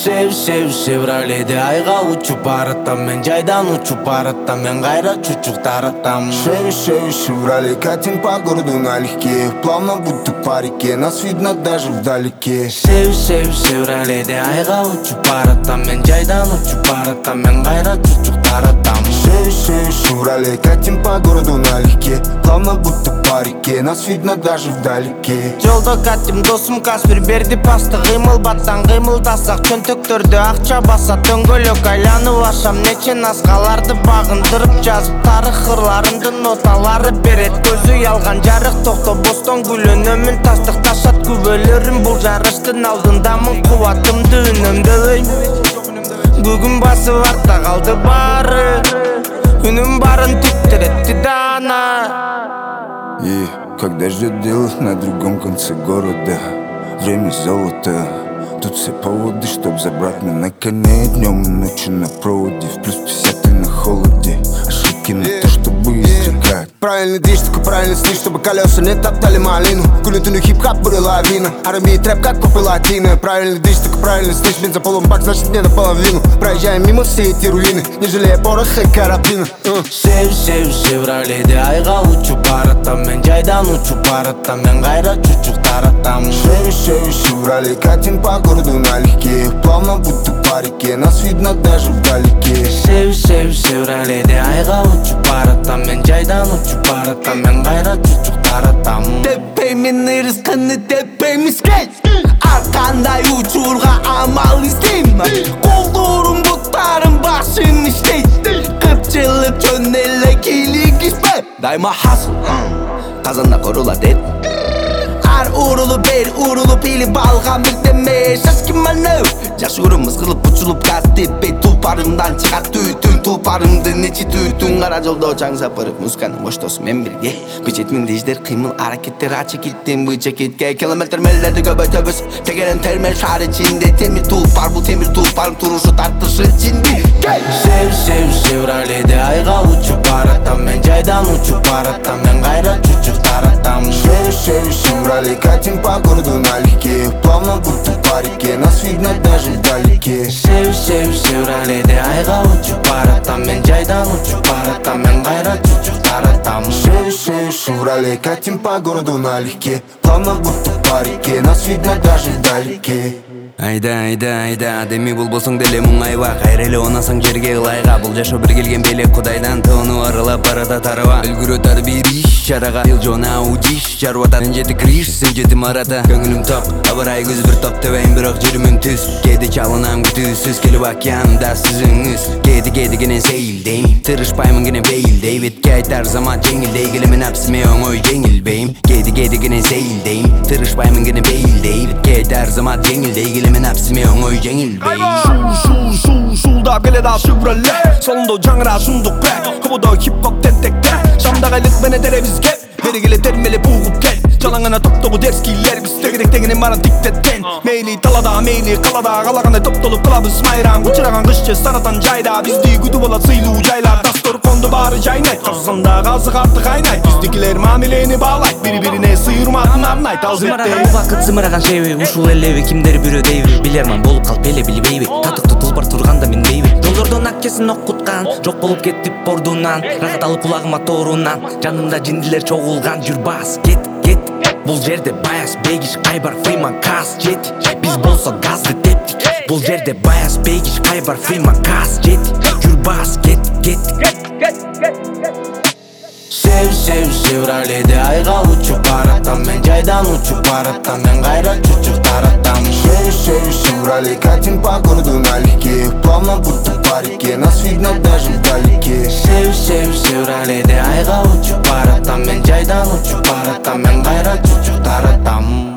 Сев Шевроледе айга учуп баратам, мен жайдан учуп баратам, мен кайра чучук таратам. Шевроле катим по городу налегке, плавно будто по реке, нас видно даже вдалеке. Шевроледе айга учуп баратам, мен жайдан учуп баратам, мен кайра чучук таратам. Шевроле катим по городу налегке, плавно будто по реке, нас видно даже вдалеке. Жолдо катим досум Каспир берди пасты, кыймыл баттан кыймылдасак чөнтөктөрдө акча басат, дөңгөлөк айланып ашам нече наскаларды багындырып жазып, тарых ырларымды ноталары берет, көзү ялган жарык токто бостон күлөнөмүн, тастык ташат күбөлөрүм, бул жарыштын алдындамын, кубатымды үнөмдөбөйм. Бүгүн басып артта калды баары, үнүм барын тиктиретти даана. И когда ждет дело на другом конце города, время золото. Тут все поводы, чтоб забрать меня на коне, днем и ночью на проводе, в плюс 50 и на холоде. Ошибки на то, чтобы избегать. Правильный движ, только правильный стиль, чтобы колеса не топтали малину. Кулентуну хип-хап буря лавина, R&B трэп как копы латины. Правильный движ, только правильный стиль, бензополом бак, значит не наполовину. Проезжаем мимо все эти руины, не жалея пороха и карабина. Шевроледе айга учуп баратам, мен жайдан учуп баратам, мен кайра чучук таратам. Шевроле катим по городу налегке, плавно будто по реке, нас видно даже вдалеке. Шевроледе айга учуп баратам, мен жайдан учуп баратам, мен кайра чучук таратам. Tepeymin rızkını tepemiz geç, arkanda uçurga amal isteyim. Koldurum butlarım başım işteyim, kırpçılık çönelle kilik ispe. Daima hasıl, kazanda korula det. Ar urulu ber urulu pili balgam bir deme şaşkınmanı. Yaşıyorum kılıp uçulup gaz tepe, tulparımdan çıkar tütün, tulparımdı neçi tütün. Kara jolda жаңса barıp muzkanı boş dosumen birge. Bücetmin dejder kıymıl hareketler açık gittim bu ceketke. Kilometre mellerde göbötöbüs, tekeren termel şar içinde. Temir tulpar bu temir tulparım turuşu tartışı içinde. Şevrolede ayga uçup baratam, men jaydan uçup baratam, men kayra çuçuk taratam. Шевроле катим по городу налегке, плавно будто по реке, нас видно даже вдалеке. Шевроледе айга учуп баратам, мен жайдан учуп баратам, мен кайра чучук таратам. Шевроле катим по городу налегке, плавно будто по реке, нас видно даже вдалеке. Айда деми болбосоң деле муңайба, кайра эле онасаң жерге ылайга. Бул жашоо бир келген белек кудайдан, тоону арылап барата тарыба. Үлгүрөт ар бир иш чарага, эл жона удиш жарбата. Мен жети криш, сен жети марата. Көңүлүм ток, абырай көз бир топ төбөйм, бирок жүрүмүн түз. Кээде чалынам күтүүсүз, келип океанда сүзүңүз. Кээде кенен сейилдейм, тырышпаймын кенен бейилдей. Бетке айтар замат жеңилдей, келемен апсыме оңой жеңилбейм. Кээде кенен сейилдейм, тырышпаймын кенен бейилдей. Бетке айтар замат жеңилдей, келемен апсыме оңой жеңилбейм. Шулда келеді ал Шевроле, солында жаңыра жундук бе, кубудо хип-хоп тентекте. Шамдага элек мене теребиз кеп, бери келе термеле бугуп кел. Жалаңана топтогу дерскилер, биз тегерек маран тиктеткен. Мейли талада, мейли калада, калагандай топтолуп кылабыз майрам. Учураган кышчы санатан жайда, бизди күтүп алат сыйлуу жайлар. Дастор конду баары жайнайт, каршысында казык артык кайнайт. Биздикилер мамилени баалайт, бири-бирине сыйырматын арнайт. Ал Зымыраган убакыт зымыраган шеби, ушул элеби кимдер бирөө дейби. Билерман болуп калып эле билбейби, татыктуу тулпар турганда минбейби. Жолдордон аккесин окуткан, жок болуп кеттип бордунан. Рахат алып кулагыма тоорунан, жанымда жиндилер чогулган. Жүр бас, кет. Бул жерде Баяс, Бегиш, Кайбар, Фриман, Каз жети. Биз болсо газды тептик. Бул жерде Баяс, Бегиш, Кайбар, Фриман, Каз жети. Жүр бас, кет. Шевроледе айга учуп баратам, мен жайдан учуп баратам, мен кайра чучук таратам. Шевроле катим по городу налегке, плавно будто по реке, нас видно даже вдалеке. Шевроледе айга учуп баратам, мен жайдан учуп баратам, мен кайра чучук таратам.